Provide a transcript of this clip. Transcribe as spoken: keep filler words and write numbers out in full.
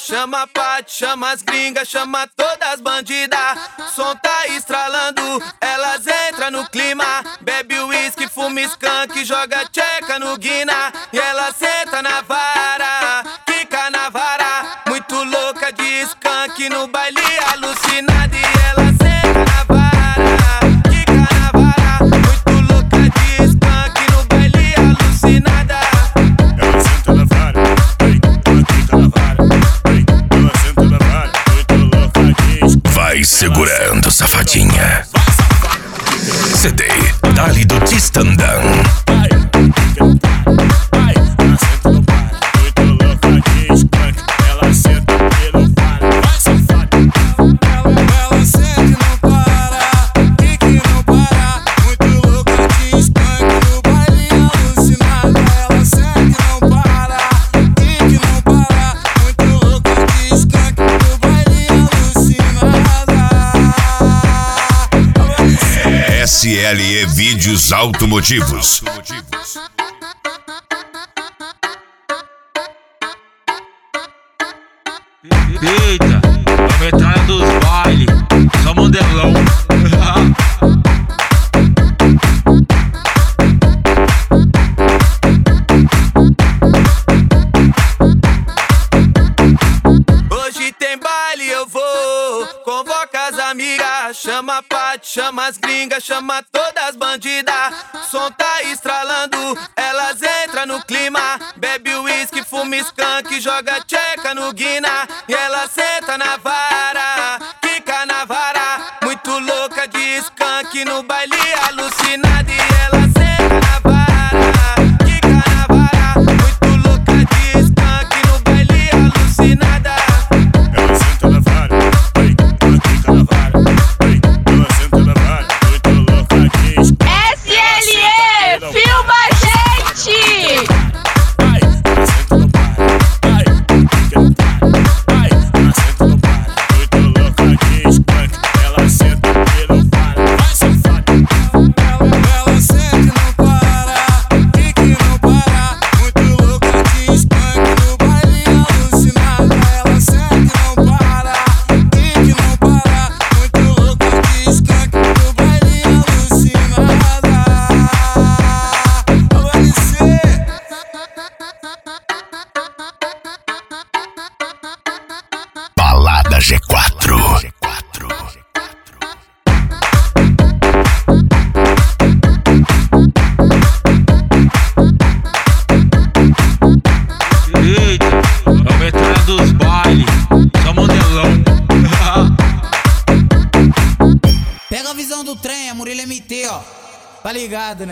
chama a Paty, chama as gringas, chama todas as bandidas. Som tá estralando, elas entram no clima. Bebe uísque, fuma skunk, joga tcheca no guina. E ela senta na vara, fica na vara. Muito louca de skunk no baile alucinada. E ela senta na vara, fica na vara. Muito louca de skunk no baile alucinada. Ela senta na vara, ei, ela fica na vara, ei, ela senta na vara, muito louca de skunk. Vai segurando, safadinha. C D, dali do Tistandão. S L E Vídeos Automotivos. Eita, a metralha dos baile, só modelão. Hoje tem baile, eu vou, convoca as amigas. Chama a Paty, chama as gringas, chama todas as bandidas. Som tá estralando, elas entram no clima. Bebe uísque, fuma skunk, joga tcheca no guina. E ela senta na vara, fica na vara. Muito louca de skunk no baile alucinada. E ela senta na vara, fica na vara. Muito louca de skunk no baile alucinada. Ela senta na vara, ei, ela fica na vara, ei, ela senta na vara, muito louca de skunk. S L E, filma a gente! Ai, ela senta na vara, ai, fica na vara, ai, ela senta na vara, muito louca de skunk. Ela senta e não para, vai safada. Ela senta e não para, fica e não para, muito louca de skunk no baile alucinada. Ela senta e não para, fica e não para, muito louca de skunk no baile alucinada. Vai ser. Balada G quatro. Eita, a metralha dos baile, só modelão. Pega a visão do trem, é Murilo M T, ó. Tá ligado, né?